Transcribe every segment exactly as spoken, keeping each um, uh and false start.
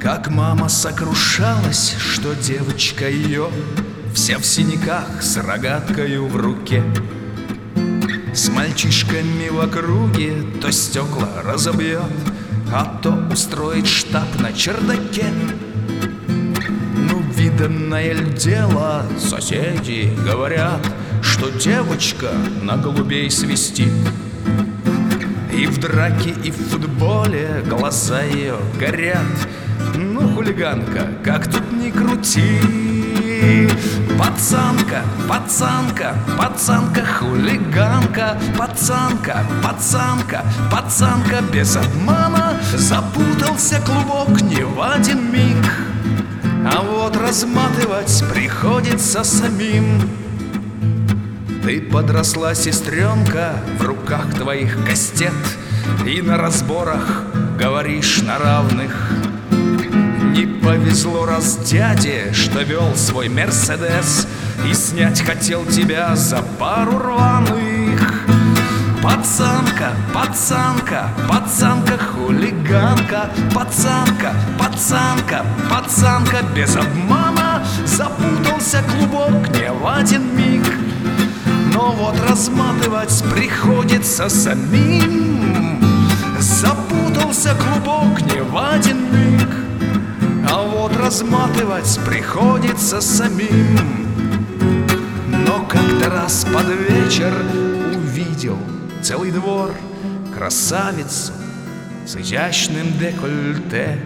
Как мама сокрушалась, что девочка ее вся в синяках с рогаткою в руке. С мальчишками в округе то стекла разобьет, а то устроит штаб на чердаке. Ну, виданное ль дело, соседи говорят, что девочка на голубей свистит. И в драке, и в футболе глаза ее горят. Ну, хулиганка, как тут ни крути. Пацанка, пацанка, пацанка, хулиганка. Пацанка, пацанка, пацанка, без обмана. Запутался клубок не в один миг, а вот разматывать приходится самим. Ты подросла, сестренка, в руках твоих кастет, и на разборах говоришь на равных. Не повезло раз дяде, что вел свой Мерседес и снять хотел тебя за пару рваных. Пацанка, пацанка, пацанка, хулиганка. Пацанка, пацанка, пацанка, без обмана. Запутался клубок не в один миг, но вот разматывать приходится самим. Запутался клубок не в один миг, а вот разматывать приходится самим. Но как-то раз под вечер увидел целый двор красавицу с изящным декольте.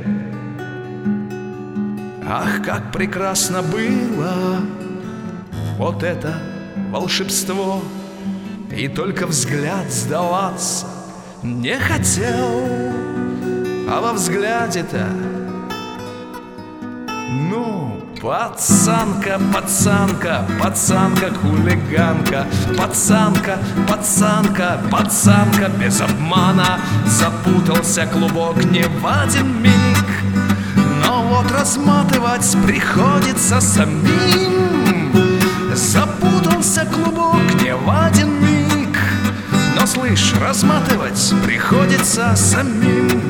Ах, как прекрасно было вот это волшебство! И только взгляд сдаваться не хотел, а во взгляде-то, ну, пацанка, пацанка, пацанка, хулиганка. Пацанка, пацанка, пацанка, без обмана. Запутался клубок не в один миг, но вот разматывать приходится самим. Запутался клубок не в один миг, но, слышь, разматывать приходится самим.